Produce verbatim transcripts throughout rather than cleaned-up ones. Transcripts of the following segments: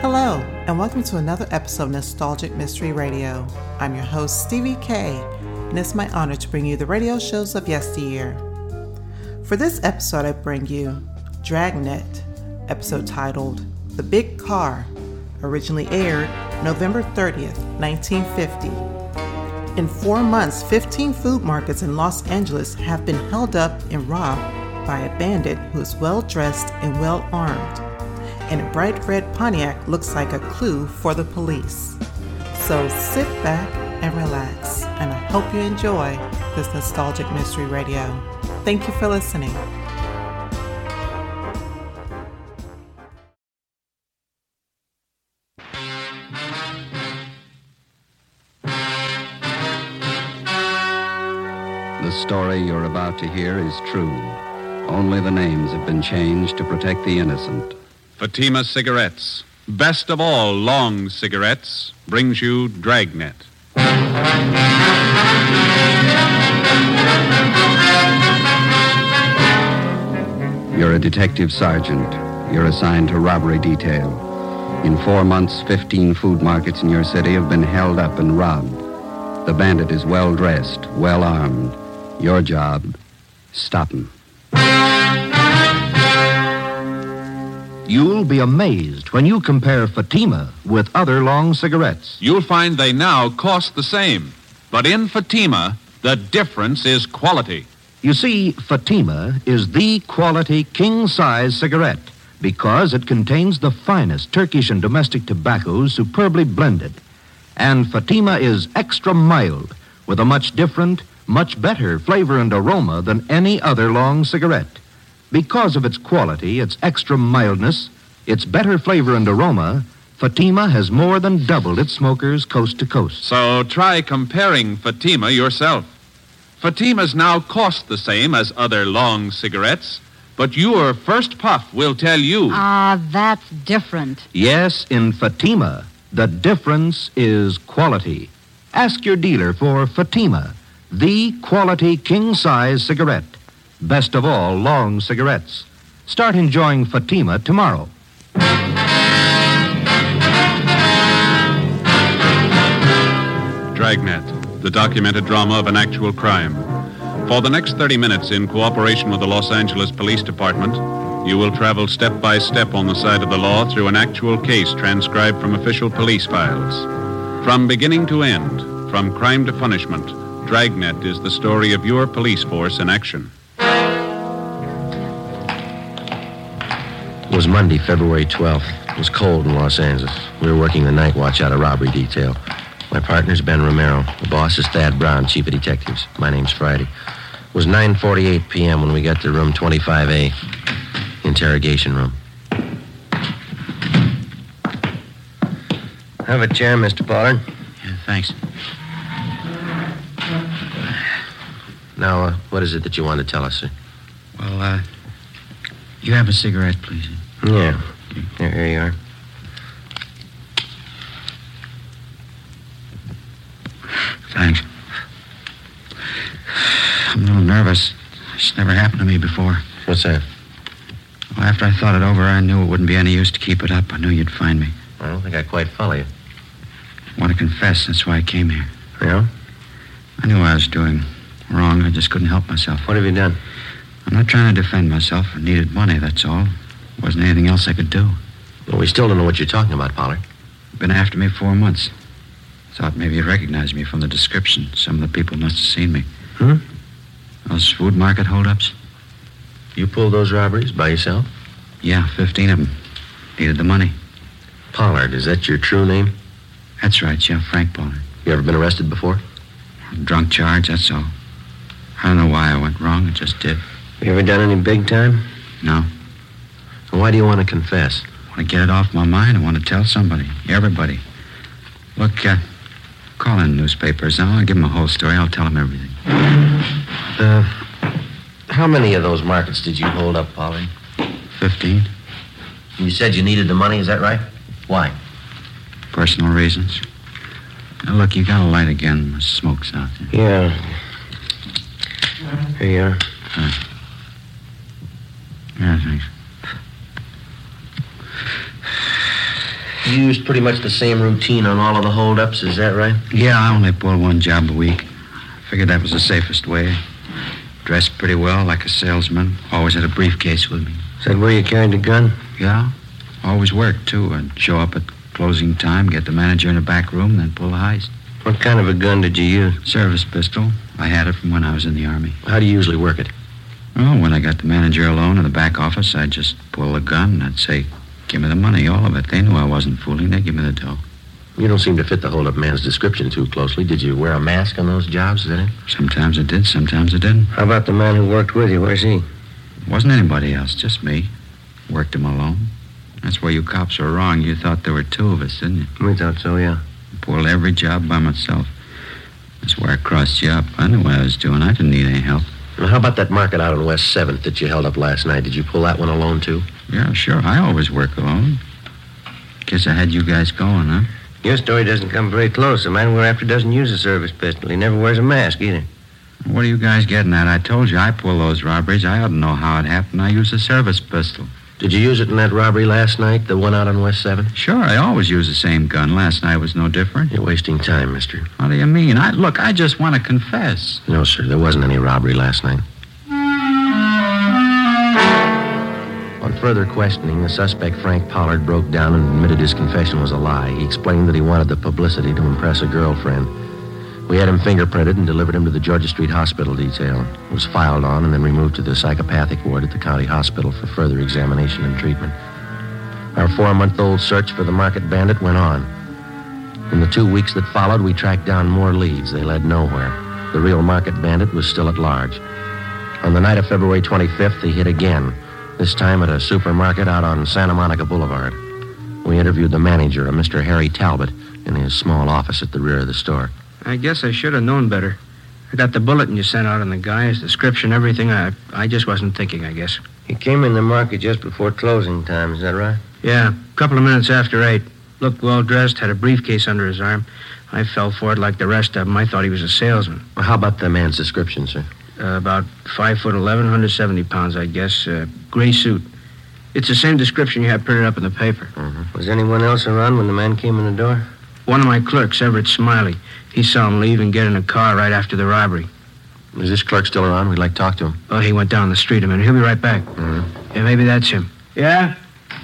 Hello, and welcome to another episode of Nostalgic Mystery Radio. I'm your host, Stevie K, and it's my honor to bring you the radio shows of yesteryear. For this episode, I bring you Dragnet, episode titled The Big Car, originally aired November thirtieth, nineteen fifty. In four months, fifteen food markets in Los Angeles have been held up and robbed by a bandit who is well-dressed and well-armed, and a bright red Pontiac looks like a clue for the police. So sit back and relax, and I hope you enjoy this Nostalgic Mystery Radio. Thank you for listening. The story you're about to hear is true. Only the names have been changed to protect the innocent. Fatima Cigarettes, best of all long cigarettes, brings you Dragnet. You're a detective sergeant. You're assigned to robbery detail. In four months, fifteen food markets in your city have been held up and robbed. The bandit is well-dressed, well-armed. Your job, stop him. You'll be amazed when you compare Fatima with other long cigarettes. You'll find they now cost the same. But in Fatima, the difference is quality. You see, Fatima is the quality king-size cigarette because it contains the finest Turkish and domestic tobaccos superbly blended. And Fatima is extra mild with a much different, much better flavor and aroma than any other long cigarette. Because of its quality, its extra mildness, its better flavor and aroma, Fatima has more than doubled its smokers coast to coast. So try comparing Fatima yourself. Fatimas now cost the same as other long cigarettes, but your first puff will tell you. Ah, that's different. Yes, in Fatima, the difference is quality. Ask your dealer for Fatima, the quality king-size cigarette. Best of all, long cigarettes. Start enjoying Fatima tomorrow. Dragnet, the documented drama of an actual crime. For the next thirty minutes, in cooperation with the Los Angeles Police Department, you will travel step by step on the side of the law through an actual case transcribed from official police files. From beginning to end, from crime to punishment, Dragnet is the story of your police force in action. It was Monday, February twelfth. It was cold in Los Angeles. We were working the night watch out of robbery detail. My partner's Ben Romero. The boss is Thad Brown, chief of detectives. My name's Friday. It was nine forty-eight p.m. when we got to room twenty-five A, interrogation room. Have a chair, Mister Pollard. Yeah, thanks. Now, uh, what is it that you want to tell us, sir? Well, uh, you have a cigarette, please? Yeah. Here, here you are. Thanks. I'm a little nervous. It's never happened to me before. What's that? Well, after I thought it over, I knew it wouldn't be any use to keep it up. I knew you'd find me. I don't think I quite follow you. I want to confess. That's why I came here. Yeah? I knew I was doing wrong. I just couldn't help myself. What have you done? I'm not trying to defend myself. I needed money, that's all. There wasn't anything else I could do. Well, we still don't know what you're talking about, Pollard. Been after me four months. Thought maybe you'd recognize me from the description. Some of the people must have seen me. Hmm? Those food market holdups? You pulled those robberies by yourself? Yeah, fifteen of them. Needed the money. Pollard, is that your true name? That's right, yeah, Frank Pollard. You ever been arrested before? Drunk charge, that's all. I don't know why I went wrong. It just did. You ever done any big time? No. Well, why do you want to confess? I want to get it off my mind. I want to tell somebody. Everybody. Look, uh, call in newspapers now. I'll give them a whole story. I'll tell them everything. Uh, how many of those markets did you hold up, Pollard? Fifteen. You said you needed the money, is that right? Why? Personal reasons. Now, look, you got a light again. The smoke's out there. Yeah. Here you are. Uh, yeah, thanks. You used pretty much the same routine on all of the holdups, is that right? Yeah, I only pulled one job a week. Figured that was the safest way. Dressed pretty well, like a salesman. Always had a briefcase with me. Is that where you carried the gun? Yeah. Always worked, too. I'd show up at closing time, get the manager in the back room, then pull the heist. What kind of a gun did you use? Service pistol. I had it from when I was in the Army. How do you usually work it? Well, when I got the manager alone in the back office, I'd just pull the gun and I'd say, give me the money, all of it. They knew I wasn't fooling. They'd give me the dough. You don't seem to fit the hold-up man's description too closely. Did you wear a mask on those jobs, is that it? Sometimes I did, sometimes I didn't. How about the man who worked with you? Where's he? Wasn't anybody else, just me. Worked him alone. That's where you cops were wrong. You thought there were two of us, didn't you? We thought so, yeah. Pulled every job by myself. That's where I crossed you up. I knew what I was doing. I didn't need any help. Well, how about that market out on West seventh that you held up last night? Did you pull that one alone, too? Yeah, sure. I always work alone. Guess I had you guys going, huh? Your story doesn't come very close. The man we're after doesn't use a service pistol. He never wears a mask, either. What are you guys getting at? I told you I pull those robberies. I ought to know how it happened. I use a service pistol. Did you use it in that robbery last night, the one out on West seventh? Sure, I always use the same gun. Last night was no different. You're wasting time, mister. What do you mean? I Look, I just want to confess. No, sir, there wasn't any robbery last night. On further questioning, the suspect, Frank Pollard, broke down and admitted his confession was a lie. He explained that he wanted the publicity to impress a girlfriend. We had him fingerprinted and delivered him to the Georgia Street Hospital detail. He was filed on and then removed to the psychopathic ward at the county hospital for further examination and treatment. Our four-month-old search for the market bandit went on. In the two weeks that followed, we tracked down more leads. They led nowhere. The real market bandit was still at large. On the night of February twenty-fifth, he hit again, this time at a supermarket out on Santa Monica Boulevard. We interviewed the manager, a Mister Harry Talbot, in his small office at the rear of the store. I guess I should have known better. I got the bulletin you sent out on the guy, his description, everything. I I just wasn't thinking, I guess. He came in the market just before closing time, is that right? Yeah, a couple of minutes after eight. Looked well-dressed, had a briefcase under his arm. I fell for it like the rest of them. I thought he was a salesman. Well, how about the man's description, sir? Uh, about five foot eleven, one hundred seventy pounds, I guess. Uh, gray suit. It's the same description you had printed up in the paper. Mm-hmm. Was anyone else around when the man came in the door? One of my clerks, Everett Smiley. He saw him leave and get in a car right after the robbery. Is this clerk still around? We'd like to talk to him. Oh, he went down the street a minute. He'll be right back. Mm-hmm. Yeah, maybe that's him. Yeah?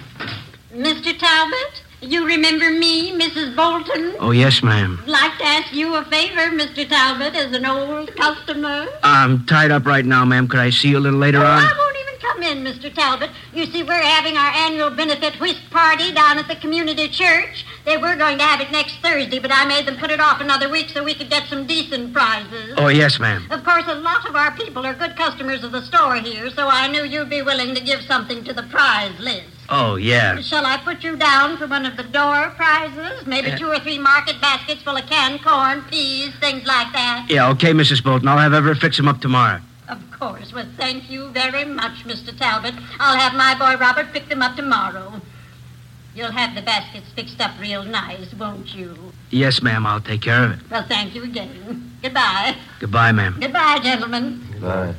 Mister Talbot, you remember me, Missus Bolton? Oh, yes, ma'am. I'd like to ask you a favor, Mister Talbot, as an old customer. I'm tied up right now, ma'am. Could I see you a little later oh, on? I won't even come in, Mister Talbot. You see, we're having our annual benefit whist party down at the community church. They were going to have it next Thursday, but I made them put it off another week so we could get some decent prizes. Oh, yes, ma'am. Of course, a lot of our people are good customers of the store here, so I knew you'd be willing to give something to the prize list. Oh, yeah. Shall I put you down for one of the door prizes? Maybe Uh, two or three market baskets full of canned corn, peas, things like that. Yeah, okay, Missus Bolton. I'll have Everett fix them up tomorrow. Of course. Well, thank you very much, Mister Talbot. I'll have my boy Robert pick them up tomorrow. You'll have the baskets fixed up real nice, won't you? Yes, ma'am. I'll take care of it. Well, thank you again. Goodbye. Goodbye, ma'am. Goodbye, gentlemen. Goodbye.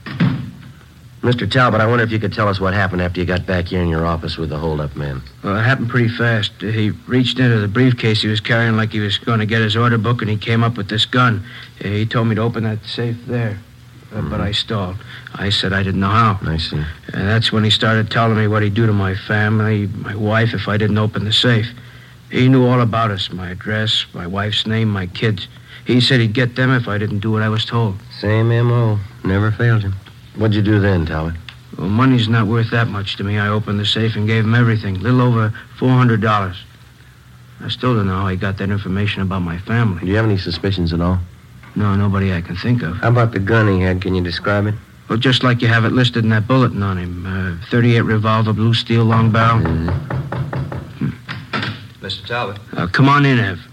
Mister Talbot, I wonder if you could tell us what happened after you got back here in your office with the hold-up man. Well, it happened pretty fast. He reached into the briefcase he was carrying like he was going to get his order book, and he came up with this gun. He told me to open that safe there, uh, mm-hmm. but I stalled. I said I didn't know how. I see. And that's when he started telling me what he'd do to my family, my wife, if I didn't open the safe. He knew all about us, my address, my wife's name, my kids. He said he'd get them if I didn't do what I was told. Same M O Never failed him. What'd you do then, Talbot? Well, money's not worth that much to me. I opened the safe and gave him everything, a little over four hundred dollars. I still don't know how he got that information about my family. Do you have any suspicions at all? No, nobody I can think of. How about the gun he had? Can you describe it? Well, just like you have it listed in that bulletin on him. Uh, thirty-eight revolver, blue steel, long barrel. Mm-hmm. Hmm. Mister Talbot. Uh, come on in, Ev.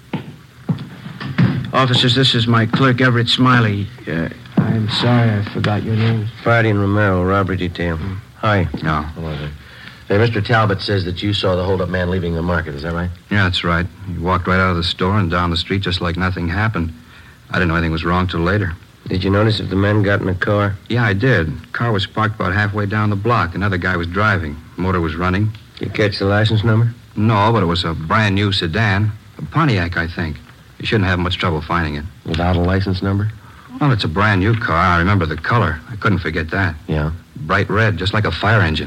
Officers, this is my clerk, Everett Smiley. Uh, I'm sorry I forgot your name. Friday and Romero, robbery detail. Mm. Hi. No. Hello there. Hey, Mister Talbot says that you saw the hold-up man leaving the market. Is that right? Yeah, that's right. He walked right out of the store and down the street just like nothing happened. I didn't know anything was wrong till later. Did you notice if the man got in a car? Yeah, I did. Car was parked about halfway down the block. Another guy was driving. Motor was running. Did you catch the license number? No, but it was a brand new sedan. A Pontiac, I think. You shouldn't have much trouble finding it. Without a license number? Well, it's a brand new car. I remember the color. I couldn't forget that. Yeah. Bright red, just like a fire engine.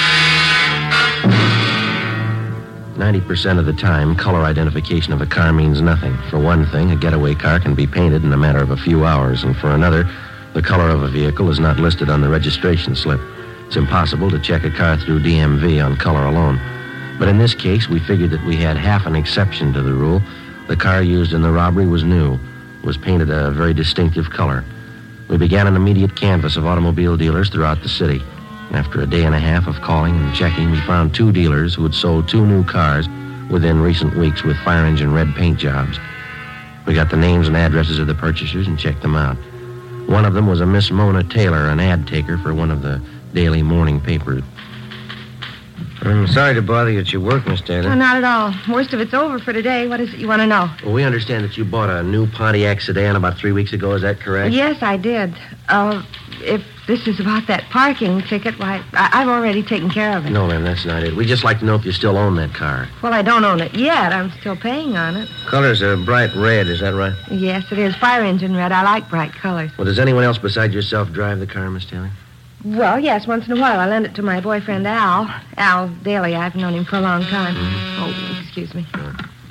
ninety percent of the time, color identification of a car means nothing. For one thing, a getaway car can be painted in a matter of a few hours, and for another, the color of a vehicle is not listed on the registration slip. It's impossible to check a car through D M V on color alone. But in this case, we figured that we had half an exception to the rule. The car used in the robbery was new, was painted a very distinctive color. We began an immediate canvass of automobile dealers throughout the city. After a day and a half of calling and checking, we found two dealers who had sold two new cars within recent weeks with fire engine red paint jobs. We got the names and addresses of the purchasers and checked them out. One of them was a Miss Mona Taylor, an ad taker for one of the daily morning papers. I'm sorry to bother you at your work, Miss Taylor. No, not at all. Most of it's over for today. What is it you want to know? Well, we understand that you bought a new Pontiac sedan about three weeks ago. Is that correct? Yes, I did. Uh, if this is about that parking ticket, why, I- I've already taken care of it. No, ma'am, that's not it. We'd just like to know if you still own that car. Well, I don't own it yet. I'm still paying on it. Color's a bright red, is that right? Yes, it is. Fire engine red. I like bright colors. Well, does anyone else besides yourself drive the car, Miss Taylor? Well, yes, once in a while. I lend it to my boyfriend, Al. Al Daly. I've known him for a long time. Mm-hmm. Oh, excuse me. Sure.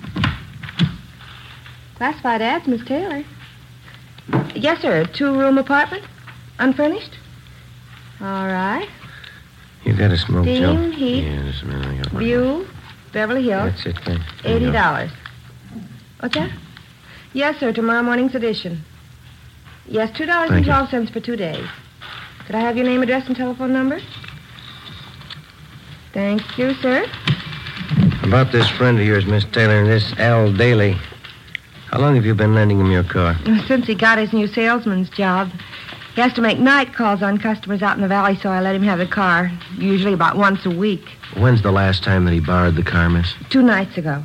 Classified ads, Miss Taylor. Yes, sir. A two-room apartment? Unfurnished? All right. You got a smoke, Joe? Steam, heat, Yeah, just a minute. I got one. view, Beverly Hills. That's it, thanks. Eighty dollars. What's that? Yes, sir. Tomorrow morning's edition. Yes, two dollars and Thank you. twelve cents for two days. Could I have your name, address, and telephone number? Thank you, sir. About this friend of yours, Miss Taylor, this Al Daly. How long have you been lending him your car? Since he got his new salesman's job, he has to make night calls on customers out in the valley, so I let him have the car, usually about once a week. When's the last time that he borrowed the car, miss? Two nights ago.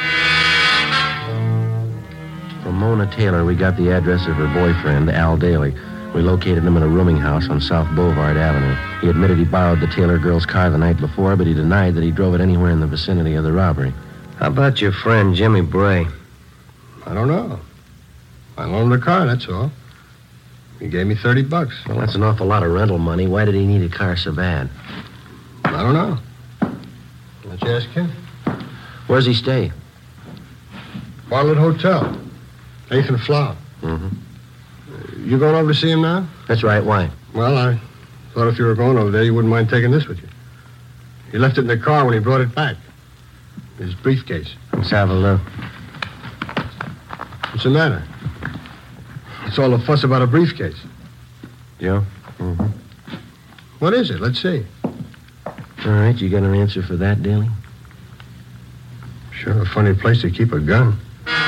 From Mona Taylor, we got the address of her boyfriend, Al Daly. We located him in a rooming house on South Boulevard Avenue. He admitted he borrowed the Taylor girl's car the night before, but he denied that he drove it anywhere in the vicinity of the robbery. How about your friend, Jimmy Bray? I don't know. I loaned the car, that's all. He gave me thirty bucks. Well, that's an awful lot of rental money. Why did he need a car so bad? I don't know. Why don't you ask him? Where's he stay? Bartlett Hotel. Eighth and Flower. Mm-hmm. You going over to see him now? That's right. Why? Well, I thought if you were going over there, you wouldn't mind taking this with you. He left it in the car when he brought it back. His briefcase. Let's have a look. What's the matter? It's all the fuss about a briefcase. Joe? Mm-hmm. What is it? Let's see. All right, you got an answer for that, Daly? Sure a funny place to keep a gun.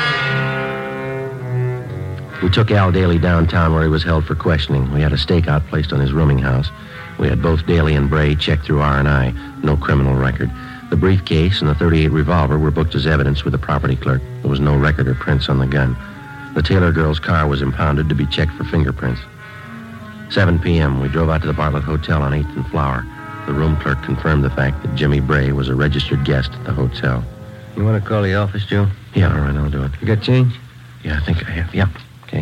We took Al Daly downtown where he was held for questioning. We had a stakeout placed on his rooming house. We had both Daly and Bray checked through R and I. No criminal record. The briefcase and the thirty-eight revolver were booked as evidence with the property clerk. There was no record or prints on the gun. The Taylor girl's car was impounded to be checked for fingerprints. seven p.m., we drove out to the Bartlett Hotel on eighth and Flower. The room clerk confirmed the fact that Jimmy Bray was a registered guest at the hotel. You want to call the office, Joe? Yeah, all right, I'll do it. You got change? Yeah, I think I have. Yeah, okay.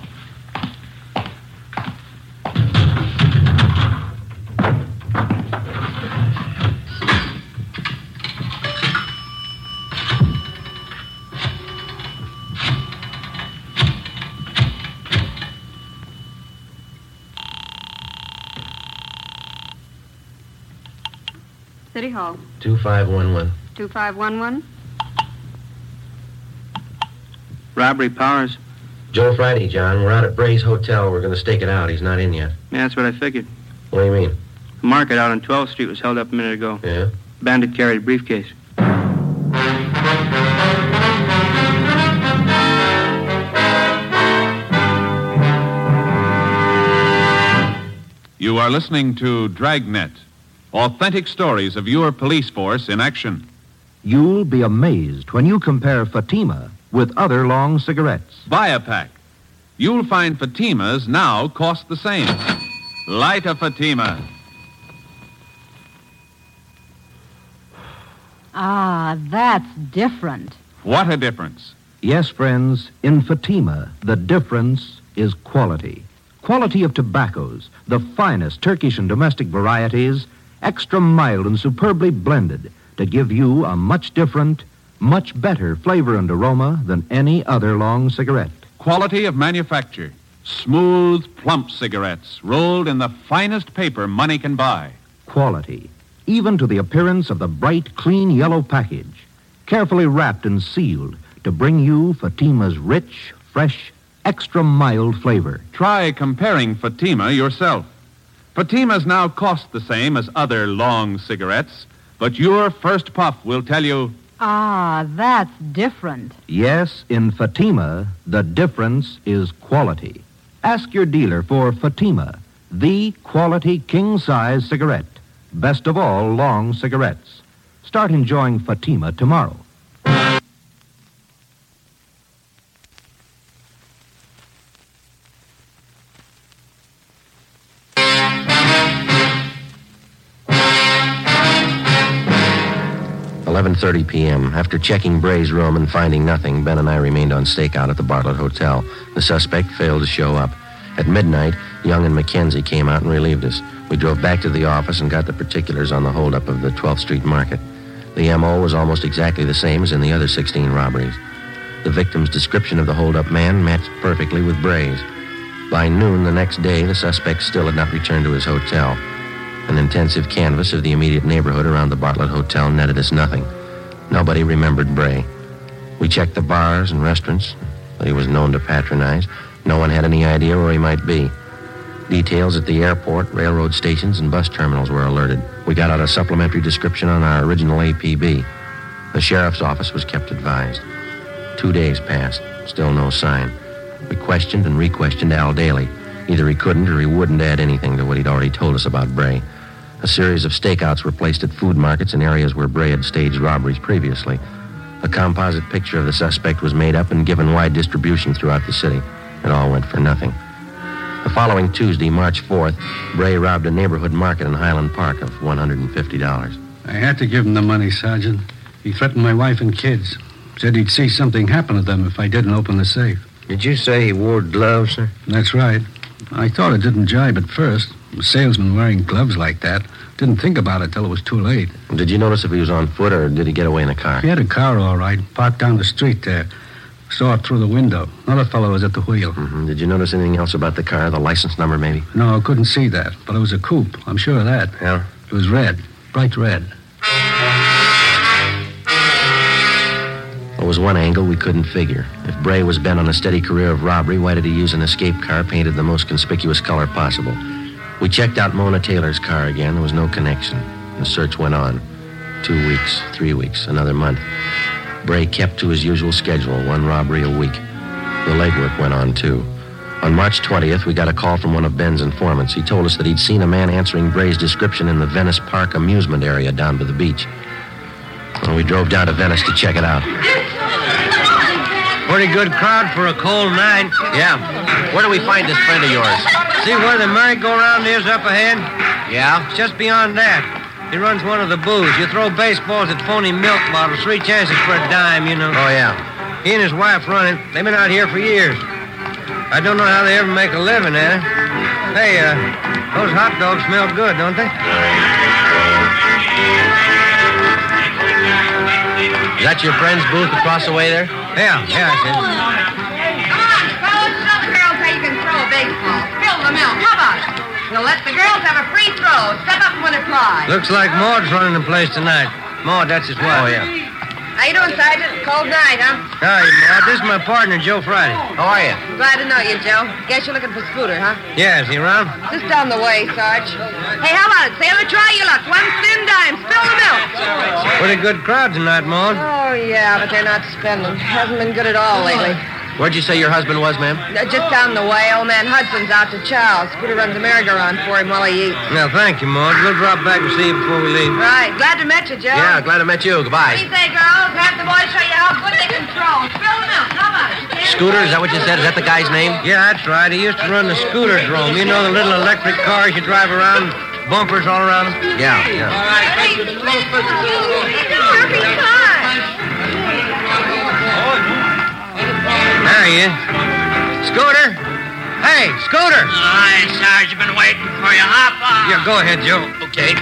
City Hall. two five one one. two five one one. Robbery Powers. Joe Friday, John. We're out at Bray's Hotel. We're going to stake it out. He's not in yet. Yeah, that's what I figured. What do you mean? The market out on twelfth Street was held up a minute ago. Yeah? Bandit carried a briefcase. You are listening to Dragnet, authentic stories of your police force in action. You'll be amazed when you compare Fatima with other long cigarettes. Buy a pack. You'll find Fatimas now cost the same. Light a Fatima. Ah, that's different. What a difference. Yes, friends, in Fatima, the difference is quality. Quality of tobaccos, the finest Turkish and domestic varieties, extra mild and superbly blended to give you a much different, much better flavor and aroma than any other long cigarette. Quality of manufacture. Smooth, plump cigarettes rolled in the finest paper money can buy. Quality, even to the appearance of the bright, clean yellow package, carefully wrapped and sealed to bring you Fatima's rich, fresh, extra mild flavor. Try comparing Fatima yourself. Fatimas now cost the same as other long cigarettes, but your first puff will tell you... Ah, that's different. Yes, in Fatima, the difference is quality. Ask your dealer for Fatima, the quality king-size cigarette. Best of all long cigarettes. Start enjoying Fatima tomorrow. eleven thirty p.m. After checking Bray's room and finding nothing, Ben and I remained on stakeout at the Bartlett Hotel. The suspect failed to show up. At midnight, Young and McKenzie came out and relieved us. We drove back to the office and got the particulars on the holdup of the twelfth Street Market. The M O was almost exactly the same as in the other sixteen robberies. The victim's description of the holdup man matched perfectly with Bray's. By noon the next day, the suspect still had not returned to his hotel. An intensive canvass of the immediate neighborhood around the Bartlett Hotel netted us nothing. Nobody remembered Bray. We checked the bars and restaurants that he was known to patronize. No one had any idea where he might be. Details at the airport, railroad stations, and bus terminals were alerted. We got out a supplementary description on our original A P B. The sheriff's office was kept advised. Two days passed. Still no sign. We questioned and re-questioned Al Daly. Either he couldn't or he wouldn't add anything to what he'd already told us about Bray. A series of stakeouts were placed at food markets in areas where Bray had staged robberies previously. A composite picture of the suspect was made up and given wide distribution throughout the city. It all went for nothing. The following Tuesday, March fourth, Bray robbed a neighborhood market in Highland Park of one hundred fifty dollars. I had to give him the money, Sergeant. He threatened my wife and kids. Said he'd see something happen to them if I didn't open the safe. Did you say he wore gloves, sir? That's right. I thought it didn't jibe at first. A salesman wearing gloves like that. Didn't think about it till it was too late. Did you notice if he was on foot or did he get away in a car? He had a car, all right, parked down the street there. Saw it through the window. Another fellow was at the wheel. Mm-hmm. Did you notice anything else about the car? The license number, maybe? No, I couldn't see that. But it was a coupe. I'm sure of that. Yeah? It was red. Bright red. There was one angle we couldn't figure. If Bray was bent on a steady career of robbery, why did he use an escape car painted the most conspicuous color possible? We checked out Mona Taylor's car again. There was no connection. The search went on. Two weeks, three weeks, another month. Bray kept to his usual schedule, one robbery a week. The legwork went on, too. On March twentieth, we got a call from one of Ben's informants. He told us that he'd seen a man answering Bray's description in the Venice Park amusement area down by the beach. Well, we drove down to Venice to check it out. Pretty good crowd for a cold night. Yeah. Where do we find this friend of yours? See where the merry-go-round is up ahead? Yeah? It's just beyond that. He runs one of the booths. You throw baseballs at phony milk bottles, three chances for a dime, you know. Oh, yeah. He and his wife run it. They've been out here for years. I don't know how they ever make a living at it. Hey, uh, those hot dogs smell good, don't they? Is that your friend's booth across the way there? Yeah, yeah, I see. Come on, fellas, show the girls how you can throw a baseball. Spill the milk. How about it? We'll let the girls have a free throw. Step up when it flies. Looks like Maud's running the place tonight. Maud, that's his wife. Oh, yeah. How you doing, Sergeant? Cold night, huh? Hi, Maud. This is my partner, Joe Friday. How are you? Glad to know you, Joe. Guess you're looking for Scooter, huh? Yeah, is he around? Just down the way, Sarge. Hey, how about it, Sailor? Try your luck. One thin dime. Spill the milk. Pretty good crowd tonight, Maud. Oh, yeah, but they're not spending. Hasn't been good at all lately. Where'd you say your husband was, ma'am? Uh, just down the way. Old man Hudson's out to chow. Scooter runs a merry-go-round for him while he eats. Now, thank you, Maud. We'll drop back and see you before we leave. Right. Glad to meet you, Joe. Yeah, glad to meet you. Goodbye. What do you say, girls? Have the boys show you how good they can throw. Spill the milk. How about it? Scooter, is that what you said? Is that the guy's name? Yeah, that's right. He used to run the Scooter Drome. You know the little electric cars you drive around, bumpers all around them? Yeah, yeah. All right. Hey, There he is. Scooter? Hey, Scooter! Hi, Sarge. I've been waiting for you. Hop on. Yeah, go ahead, Joe. Okay.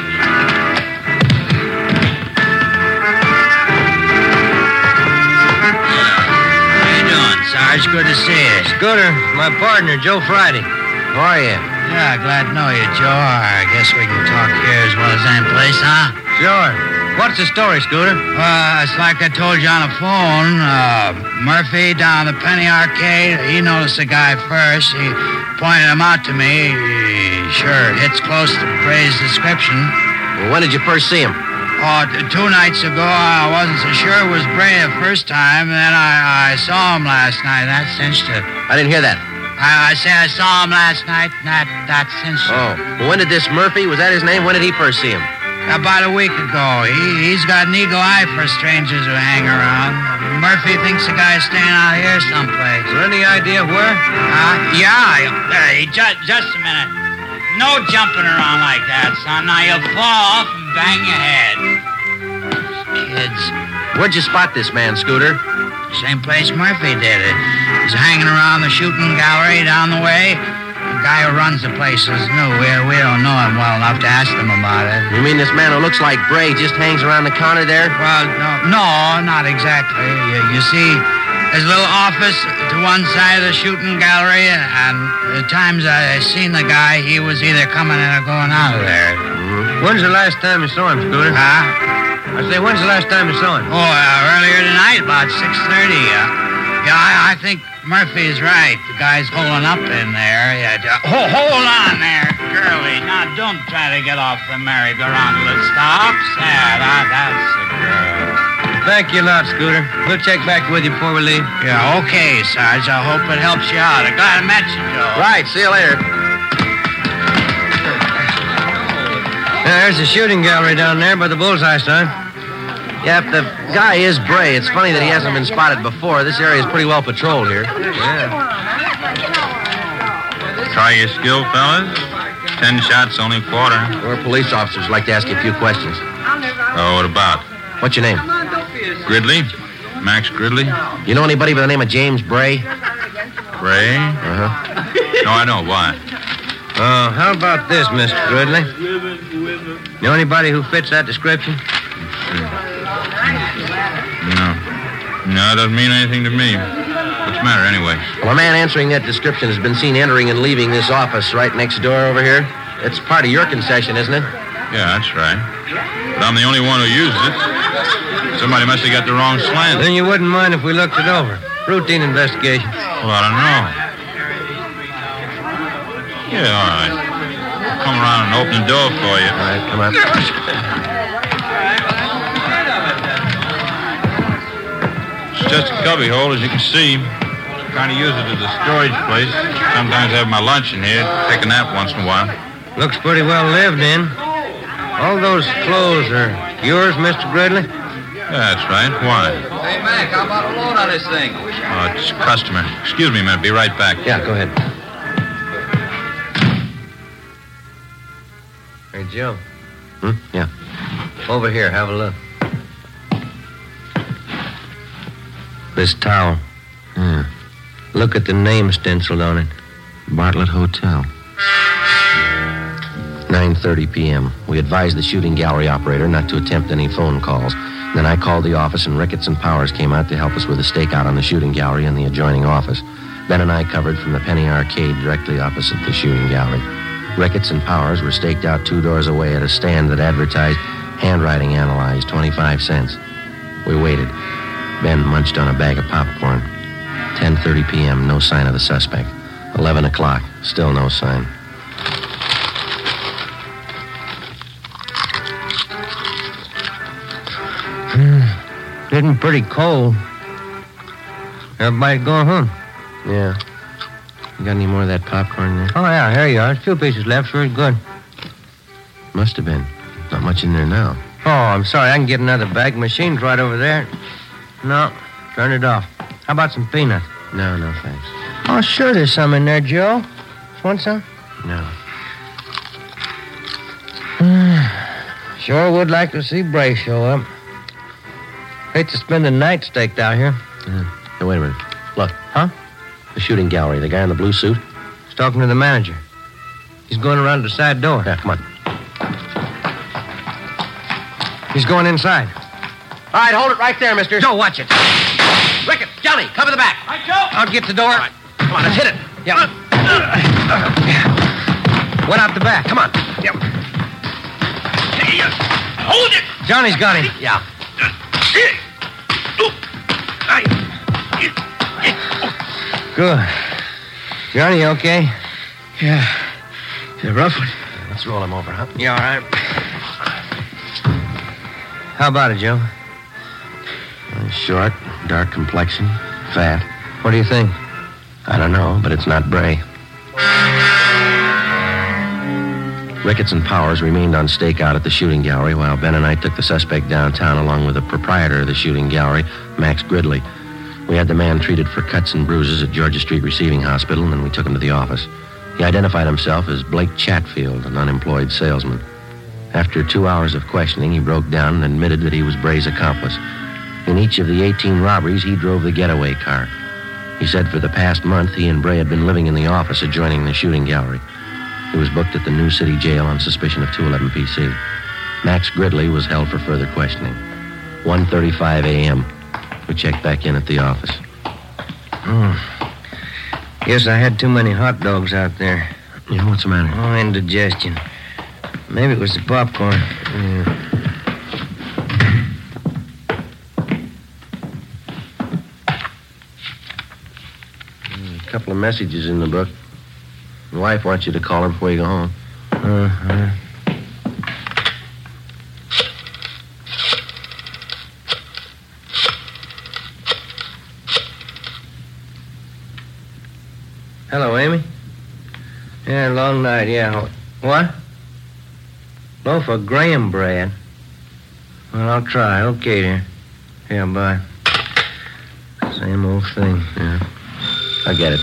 How you doing, Sarge? Good to see you. Scooter, my partner, Joe Friday. How are you? Yeah, glad to know you, Joe. I guess we can talk here as well as any place, huh? Sure. What's the story, Scooter? Uh, it's like I told you on the phone. Uh, Murphy down at the Penny Arcade, he noticed the guy first. He pointed him out to me. He sure hits close to Bray's description. Well, when did you first see him? Oh, t- two nights ago, I wasn't so sure it was Bray the first time, and then I, I saw him last night. That cinched it. I didn't hear that. I, I say I saw him last night, and that, that cinched it. Oh, well, when did this Murphy, was that his name? When did he first see him? About a week ago. He, he's got an eagle eye for strangers who hang around. Murphy thinks the guy's staying out here someplace. Is there any idea where? Uh, yeah. Hey, just, just a minute. No jumping around like that, son. Now you'll fall off and bang your head. Kids. Where'd you spot this man, Scooter? Same place Murphy did it. He's hanging around the shooting gallery down the way. The guy who runs the place is new. We, we don't know him well enough to ask him about it. You mean this man who looks like Bray just hangs around the counter there? Well, no, no not exactly. You, you see, there's a little office to one side of the shooting gallery, and the times I seen the guy, he was either coming in or going out of there. Mm-hmm. When's the last time you saw him, Scooter? Huh? I say, when's the last time you saw him? Oh, uh, earlier tonight, about six thirty. Uh, yeah, I, I think Murphy's right. The guy's holding up in there. Yeah, oh, hold on there, girlie. Now, don't try to get off the merry-go-round till it stops. Yeah, that, that's the girl. Thank you a lot, Scooter. We'll check back with you before we leave. Yeah, okay, Sarge. I hope it helps you out. I'm glad I met you, Joe. Right, see you later. There's the shooting gallery down there by the bullseye, son. Yeah, if the guy is Bray, it's funny that he hasn't been spotted before. This area is pretty well patrolled here. Yeah. Try your skill, fellas. Ten shots, only a quarter. We're police officers. Like to ask you a few questions. Oh, what about? What's your name? Gridley. Max Gridley. You know anybody by the name of James Bray? Bray? Uh-huh. No, I don't. Why? Uh, how about this, Mister Gridley? Know anybody who fits that description? No. No, it doesn't mean anything to me. What's the matter, anyway? Well, a man answering that description has been seen entering and leaving this office right next door over here. It's part of your concession, isn't it? Yeah, that's right. But I'm the only one who uses it. Somebody must have got the wrong slant. Then you wouldn't mind if we looked it over. Routine investigation. Well, I don't know. Yeah, all right. I'll come around and open the door for you. All right, come on. It's just a cubby hole, as you can see. Kind of use it as a storage place. Sometimes I have my lunch in here, take a nap once in a while. Looks pretty well lived in. All those clothes are yours, Mister Gridley? Yeah, that's right. Why? Hey, Mac, how about a load on this thing? Oh, it's a customer. Excuse me a minute. Be right back. Yeah, go ahead. Hey, Joe. Hmm? Yeah. Over here, have a look. This towel. Hmm. Look at the name stenciled on it. Bartlett Hotel. nine thirty p.m. We advised the shooting gallery operator not to attempt any phone calls. Then I called the office, and Ricketts and Powers came out to help us with a stakeout on the shooting gallery and the adjoining office. Ben and I covered from the Penny Arcade directly opposite the shooting gallery. Ricketts and Powers were staked out two doors away at a stand that advertised handwriting analyzed, twenty-five cents. We waited. Ben munched on a bag of popcorn. ten thirty p.m., no sign of the suspect. eleven o'clock, still no sign. Getting pretty cold. Everybody going home? Yeah. You got any more of that popcorn there? Oh, yeah, here you are. There's two pieces left. Sure good. Must have been. Not much in there now. Oh, I'm sorry. I can get another bag. Machine's right over there. No, turn it off. How about some peanuts? No, no, thanks. Oh, sure there's some in there, Joe. Want some? No. Sure would like to see Bray show up. Hate to spend the night staked out here. Yeah. Hey, wait a minute. Look. Huh? The shooting gallery. The guy in the blue suit? He's talking to the manager. He's going around to the side door. Yeah, come on. He's going inside. All right, hold it right there, mister. Joe, watch it. Ricketts, Johnny, cover the back. Right, Joe. I'll get the door. All right. Come on, let's hit it. Yeah. Went out the back. Come on. Yep. Hold it. Johnny's got him. Yeah. Good. Johnny, you okay? Yeah. It's a rough one. Let's roll him over, huh? Yeah, all right. How about it, Joe? Uh, short, dark complexion, fat. What do you think? I don't know, but it's not Bray. Ricketts and Powers remained on stakeout at the shooting gallery while Ben and I took the suspect downtown along with the proprietor of the shooting gallery, Max Gridley. We had the man treated for cuts and bruises at Georgia Street Receiving Hospital, and then we took him to the office. He identified himself as Blake Chatfield, an unemployed salesman. After two hours of questioning, he broke down and admitted that he was Bray's accomplice. In each of the eighteen robberies, he drove the getaway car. He said for the past month, he and Bray had been living in the office adjoining the shooting gallery. He was booked at the New City Jail on suspicion of two eleven P C. Max Gridley was held for further questioning. one thirty-five a.m. We checked back in at the office. Hmm. Guess I had too many hot dogs out there. Yeah, what's the matter? Oh, indigestion. Maybe it was the popcorn. Yeah. A couple of messages in the book. My wife wants you to call her before you go home. Uh-huh. Hello, Amy. Yeah, long night, yeah. What? Loaf of graham bread. Well, I'll try. Okay, dear. Yeah, bye. Same old thing. Yeah. I get it.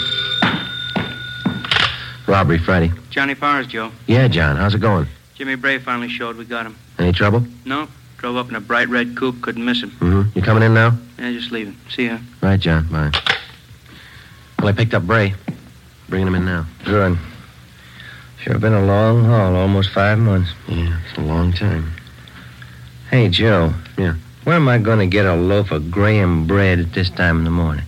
Robbery Friday. Johnny Powers, Joe. Yeah, John. How's it going? Jimmy Bray finally showed. We got him. Any trouble? No. Drove up in a bright red coupe. Couldn't miss him. Mm-hmm. You coming in now? Yeah, just leaving. See ya. Right, John. Bye. Well, I picked up Bray. Bringing him in now. Good. Sure been a long haul. Almost five months. Yeah, it's a long time. Hey, Joe. Yeah? Where am I going to get a loaf of graham bread at this time in the morning?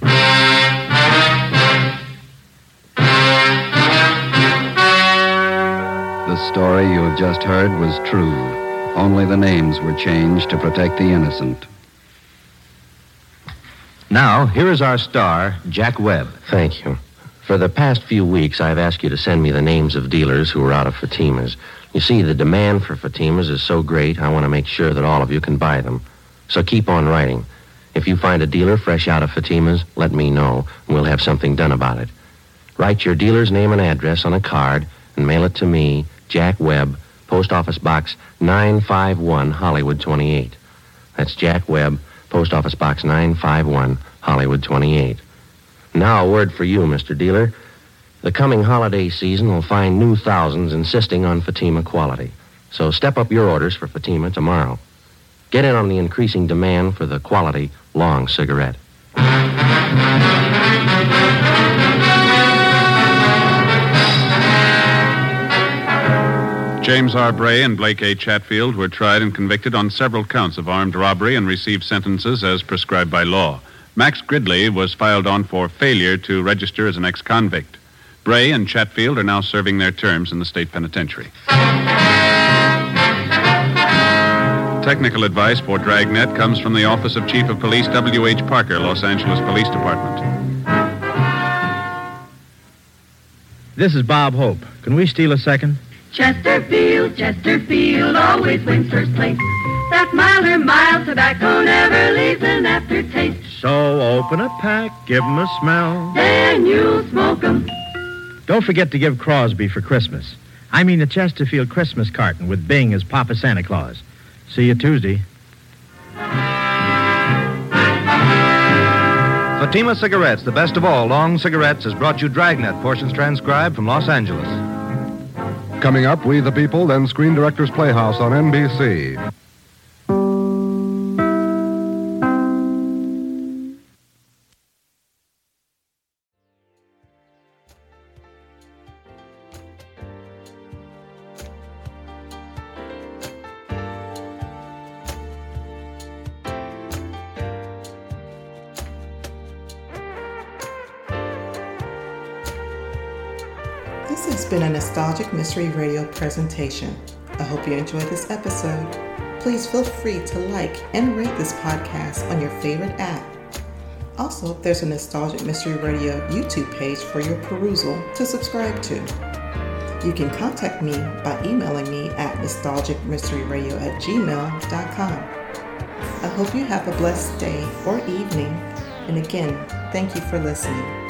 The story you have just heard was true. Only the names were changed to protect the innocent. Now, here is our star, Jack Webb. Thank you. For the past few weeks, I've asked you to send me the names of dealers who are out of Fatimas. You see, the demand for Fatimas is so great, I want to make sure that all of you can buy them. So keep on writing. If you find a dealer fresh out of Fatimas, let me know, and we'll have something done about it. Write your dealer's name and address on a card and mail it to me, Jack Webb, Post Office Box nine five one, Hollywood twenty-eight. That's Jack Webb, Post Office Box nine five one, Hollywood twenty-eight. Now a word for you, Mister Dealer. The coming holiday season will find new thousands insisting on Fatima quality. So step up your orders for Fatima tomorrow. Get in on the increasing demand for the quality long cigarette. James R. Bray and Blake A. Chatfield were tried and convicted on several counts of armed robbery and received sentences as prescribed by law. Max Gridley was filed on for failure to register as an ex-convict. Bray and Chatfield are now serving their terms in the state penitentiary. Technical advice for Dragnet comes from the Office of Chief of Police W H. Parker, Los Angeles Police Department. This is Bob Hope. Can we steal a second? Chesterfield, Chesterfield always wins first place. That milder mild tobacco never leaves an aftertaste. So open a pack, give 'em a smell. Then you'll smoke 'em. Don't forget to give Crosby for Christmas. I mean the Chesterfield Christmas carton with Bing as Papa Santa Claus. See you Tuesday. Fatima Cigarettes, the best of all long cigarettes, has brought you Dragnet, portions transcribed from Los Angeles. Coming up, We the People, then Screen Directors Playhouse on N B C. This has been a Nostalgic Mystery Radio presentation. I hope you enjoyed this episode. Please feel free to like and rate this podcast on your favorite app. Also, there's a Nostalgic Mystery Radio YouTube page for your perusal to subscribe to. You can contact me by emailing me at nostalgicmysteryradio at gmail dot com. I hope you have a blessed day or evening. And again, thank you for listening.